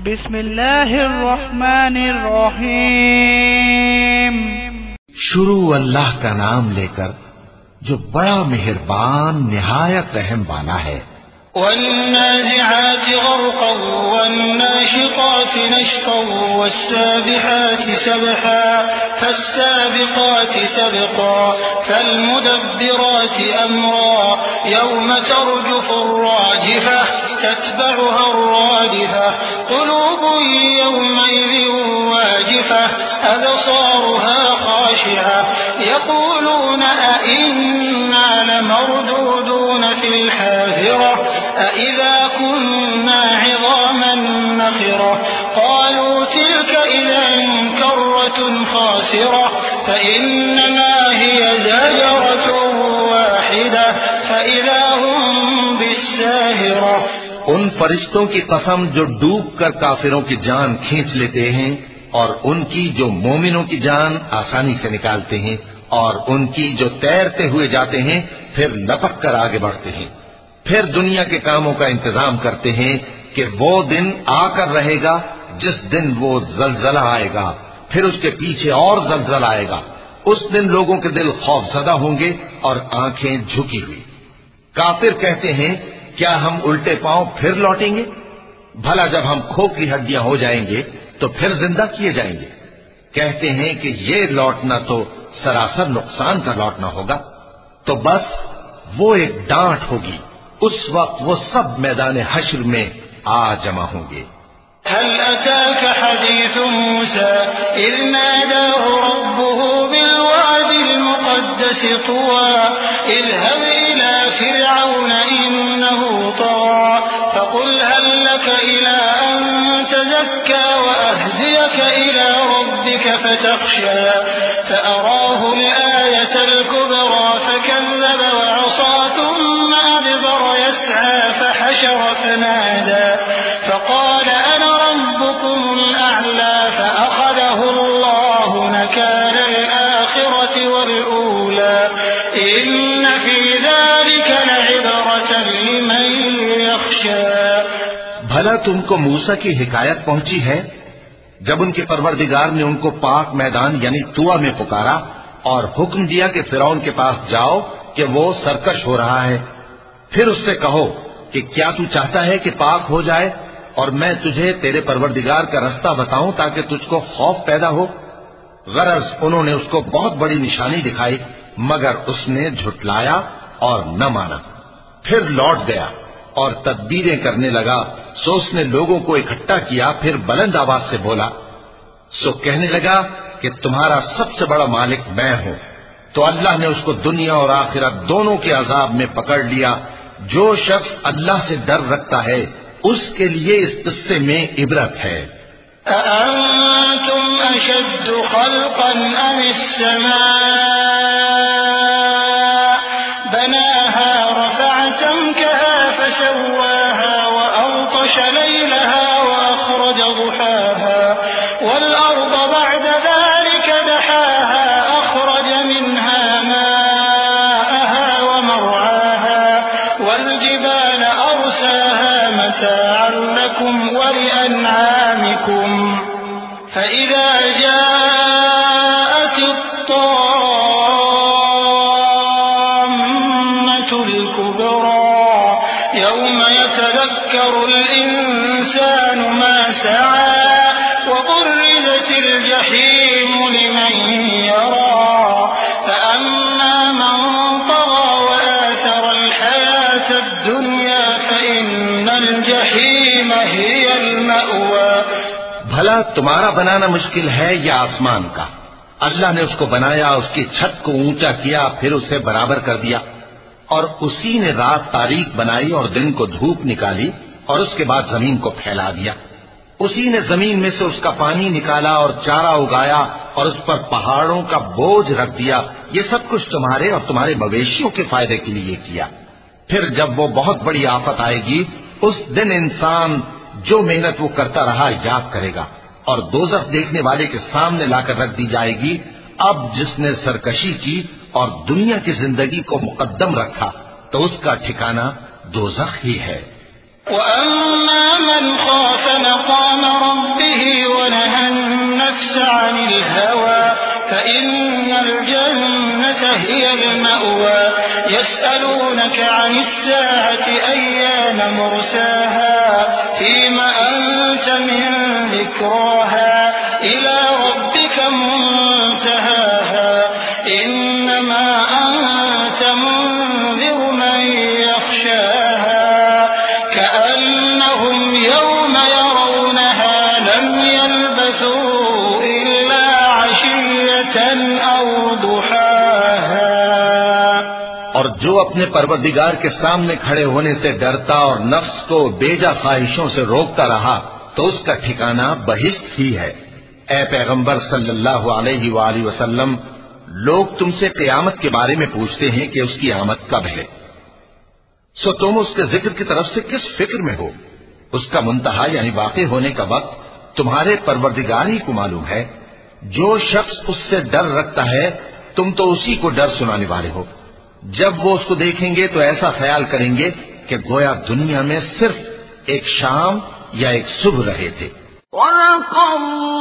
بسم اللہ الرحمن الرحیم۔ شروع اللہ کا نام لے کر جو بڑا مہربان نہایت رحم والا ہے۔ والنازعات غرقا والناشطات نشطا والسابحات سبحا فالسابقات سبقا فالمدبرات أمرا يوم ترجف الراجفة تتبعها الرادفة قلوب يومئذ واجفة أبصارها خاشعة يقولون أئنا لمردودون في الحافرة أئذا كنا عظاما نخرة قالوا تلك إذا كرة خاسرة فإنما هي زجرة واحدة فإذا هم بالساهرة۔ ان فرشتوں کی قسم جو ڈوب کر کافروں کی جان کھینچ لیتے ہیں اور ان کی جو مومنوں کی جان آسانی سے نکالتے ہیں اور ان کی جو تیرتے ہوئے جاتے ہیں پھر لپک کر آگے بڑھتے ہیں، پھر دنیا کے کاموں کا انتظام کرتے ہیں کہ وہ دن آ کر رہے گا جس دن وہ زلزلہ آئے گا، پھر اس کے پیچھے اور زلزلہ آئے گا۔ اس دن لوگوں کے دل خوف زدہ ہوں گے اور آنکھیں جھکی ہوئی۔ کافر کہتے ہیں کیا ہم الٹے پاؤں پھر لوٹیں گے؟ بھلا جب ہم کھوکھلی ہڈیاں ہو جائیں گے تو پھر زندہ کیے جائیں گے؟ کہتے ہیں کہ یہ لوٹنا تو سراسر نقصان کا لوٹنا ہوگا۔ تو بس وہ ایک ڈانٹ ہوگی، اس وقت وہ سب میدان حشر میں آ جمع ہوں گے۔ هل أتاك حديث موسى إذ ناداه ربه بالواد المقدس طوى اذهب إلى فرعون إنه طغى فقل هل لك إلى أن تزكى وأهديك إلى ربك فتخشى فأراه الآية الكبرى فكذب وعصى ثم أدبر يسعى فحشر فنادى فقال أنا ربكم الأعلى فأخذه الله نكال الآخرة والأولى إن في ذلك لعبرة لمن يخشى۔ بھلا تم کو موسیٰ کی حکایت پہنچی ہے جب ان کے پروردگار نے ان کو پاک میدان یعنی طویٰ میں پکارا اور حکم دیا کہ فرعون کے پاس جاؤ کہ وہ سرکش ہو رہا ہے، پھر اس سے کہو کہ کیا تو چاہتا ہے کہ پاک ہو جائے اور میں تجھے تیرے پروردگار کا رستہ بتاؤں تاکہ تجھ کو خوف پیدا ہو؟ غرض انہوں نے اس کو بہت بڑی نشانی دکھائی مگر اس نے جھٹلایا اور نہ مانا، پھر لوٹ گیا اور تدبیریں کرنے لگا۔ سو اس نے لوگوں کو اکٹھا کیا، پھر بلند آواز سے بولا، سو کہنے لگا کہ تمہارا سب سے بڑا مالک میں ہوں۔ تو اللہ نے اس کو دنیا اور آخرت دونوں کے عذاب میں پکڑ لیا۔ جو شخص اللہ سے ڈر رکھتا ہے اس کے لیے اس قصے میں عبرت ہے۔ أأنتم أشد خلقا أم السماء بناها رفع سمكها فسواها وأغطش ليلها وأخرج ضحاها والأرض بعد ذلك دحاها أخرج منها ماءها ومرعاها والجبال أرساها متاعا لكم ولأنعامكم فإذا جاءت الطامة الكبرى يوم يتذكر الإنسان ما سعى وبرزت الجحيم لمن يرى فأما من طغى وآثر الحياة الدنيا فإن الجحيم هي المأوى۔ بھلا تمہارا بنانا مشکل ہے یا آسمان کا؟ اللہ نے اس کو بنایا، اس کی چھت کو اونچا کیا، پھر اسے برابر کر دیا، اور اسی نے رات تاریک بنائی اور دن کو دھوپ نکالی، اور اس کے بعد زمین کو پھیلا دیا۔ اسی نے زمین میں سے اس کا پانی نکالا اور چارہ اگایا اور اس پر پہاڑوں کا بوجھ رکھ دیا۔ یہ سب کچھ تمہارے اور تمہارے مویشیوں کے فائدے کے لیے کیا۔ پھر جب وہ بہت بڑی آفت آئے گی اس دن انسان جو محنت وہ کرتا رہا یاد کرے گا، اور دوزخ دیکھنے والے کے سامنے لا کر رکھ دی جائے گی۔ اب جس نے سرکشی کی اور دنیا کی زندگی کو مقدم رکھا تو اس کا ٹھکانہ دوزخ ہی ہے۔ وَأَمَّا مَنْ خَافَ مَقَامَ هي المأوى يسألونك عن الساعة أيان مرساها فيم أنت من ذكراها إلى ربك منتهاها إنما أنت منذر من يخشاها كأنهم يوم يرونها لم يلبثوا إلا عشية أو ضحاها. اور جو اپنے پروردگار کے سامنے کھڑے ہونے سے ڈرتا اور نفس کو بیجا خواہشوں سے روکتا رہا تو اس کا ٹھکانہ بہشت ہی ہے. اے پیغمبر صلی اللہ علیہ وآلہ وسلم، لوگ تم سے قیامت کے بارے میں پوچھتے ہیں کہ اس کی آمد کب ہے، سو تم اس کے ذکر کی طرف سے کس فکر میں ہو؟ اس کا منتہا یعنی واقع ہونے کا وقت تمہارے پروردگار ہی کو معلوم ہے. جو شخص اس سے ڈر رکھتا ہے تم تو اسی کو ڈر سنانے والے ہو. جب وہ اس کو دیکھیں گے تو ایسا خیال کریں گے کہ گویا دنیا میں صرف ایک شام یا ایک صبح رہے تھے.